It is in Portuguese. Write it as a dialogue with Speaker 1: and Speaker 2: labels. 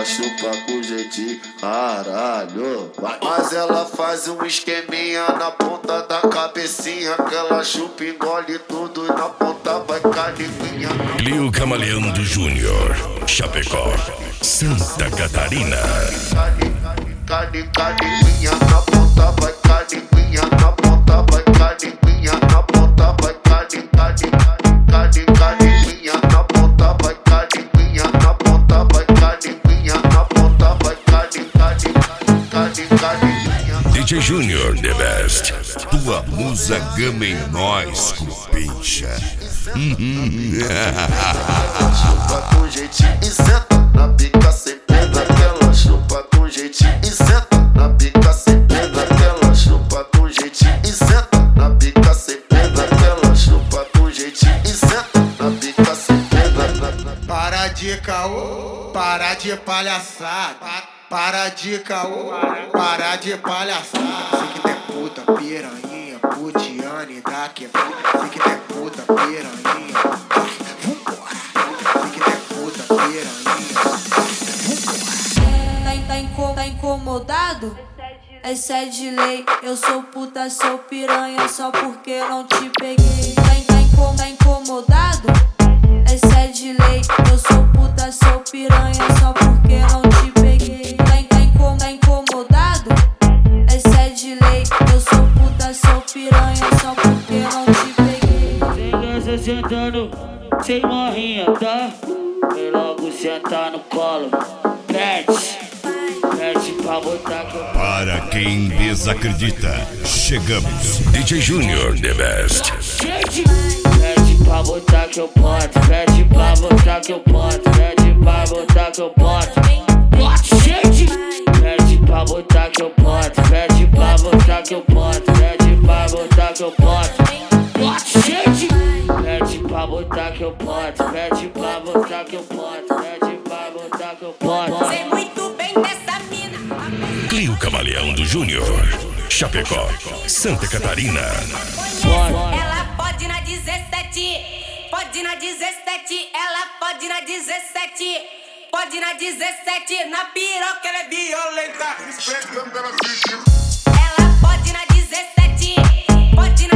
Speaker 1: ela chupa com jeitinho, caralho. Mas ela faz um esqueminha na ponta da cabecinha, que ela chupa, engole tudo e na ponta vai caliguinha.
Speaker 2: Cleo Camaleão Júnior, Chapecó, Santa Catarina.
Speaker 1: Caliguinha na ponta vai caliguinha, na ponta vai caliguinha, na ponta vai caliguinha, na ponta vai caliguinha, na ponta vai caliguinha, na ponta vai caliguinha.
Speaker 2: DJ Júnior, the best.
Speaker 3: Tua musa gama em nós, cupincha.
Speaker 1: Chupa com jeitinho e senta na pica sem pena, que ela chupa com jeitinho e senta na pica sem pena, que ela chupa com jeitinho e senta na pica sem pena, que ela chupa com jeitinho e senta na pica sem pena.
Speaker 4: Para de caô, para de palhaçada. Para de caô, para de palhaçada. Sei que tem puta, piranha, putiane da quebrada. Sei que tem puta, piranha, vambora. Sei que tem puta, piranha, vambora.
Speaker 5: Tá incomodado? Essa é de lei. Eu sou puta, sou piranha, só porque não te peguei. Tá incomodado? Essa é de lei. Eu sou puta, sou piranha, só porque não te peguei. Tá incomodado? Essa é de lei. Eu sou puta, sou piranha, só porque não te peguei.
Speaker 6: Sem graça sentando, sem morrinha, tá? Vem logo sentar no colo. Pede pra botar que eu...
Speaker 3: Para quem desacredita, chegamos.
Speaker 2: DJ Júnior, the best.
Speaker 6: Pede pra botar que eu boto. Pede pra botar que eu boto. Pede pra botar que eu boto. Pede pra botar que eu boto. Pede pra botar que eu boto. Pede pra botar que eu boto. Pede pra botar que eu boto. Pede pra botar que eu boto. Pede pra botar que eu boto.
Speaker 7: Sei muito bem dessa mina.
Speaker 2: Cleo Camaleão Júnior, Chapecó, Santa Catarina.
Speaker 7: Ela pode na 17, pode na 17, ela pode na 17, pode na 17, na piroca ela é violenta. Ela pode na 17, pode na